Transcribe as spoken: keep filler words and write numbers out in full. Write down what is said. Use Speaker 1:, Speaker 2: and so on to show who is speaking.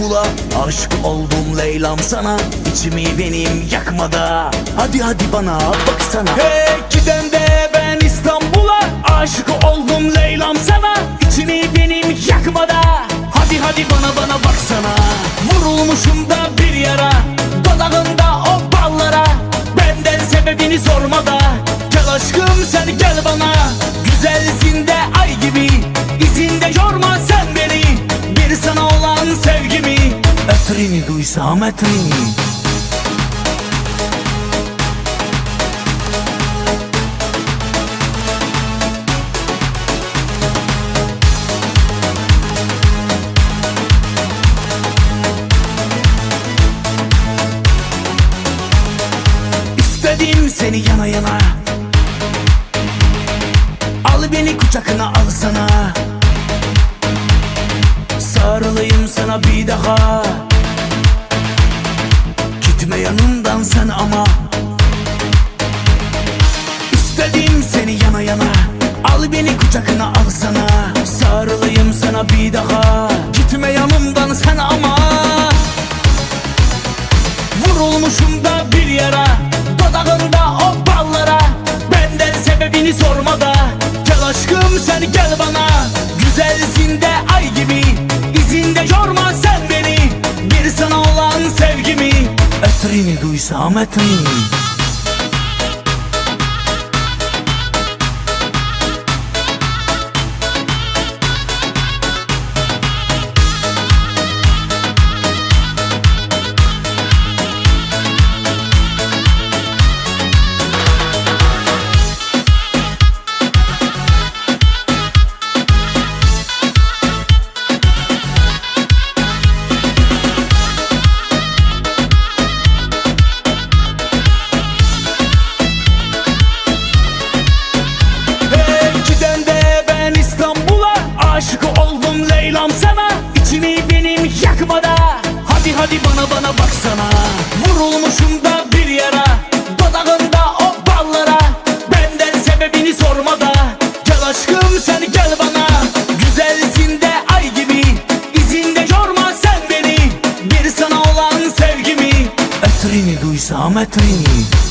Speaker 1: İstanbul'a, aşık oldum Leylam sana. İçimi benim yakmada, hadi hadi bana baksana. Hey giden de ben İstanbul'a, aşık oldum Leylam sana. İçimi benim yakmada, hadi hadi bana bana baksana. Vurulmuşum da bir yara, dudağında o ballara. Benden sebebini sorma da, gel aşkım sen gel bana. Güzelsin de ay gibi, izinde yorma sen beni. Bir sana olan sevgimi, etrini duysam etrini. İstedim seni yana yana, al beni kucakına alsana. Sarılayım sana bir daha, gitme yanımdan sen ama. İstedim seni yana yana, al beni kucakına alsana. Sarılayım sana bir daha, gitme yanımdan sen ama. Vurulmuşum da bir yara, dudağında o ballara. Benden sebebini sorma da, gel aşkım sen gel bana. Güzelsin de ay gibi, izinde yorma sen beni. Bir sana olan sevgimi, etrini duysam etrini. Aşık oldum Leylam sana, içimi benim yakmada. Hadi hadi bana bana baksana. Vurulmuşum da bir yara, dudağında o ballara. Benden sebebini sorma da, gel aşkım sen gel bana. Güzelsin de ay gibi, izinde yorma sen beni. Bir sana olan sevgimi, etrini duysam etrini.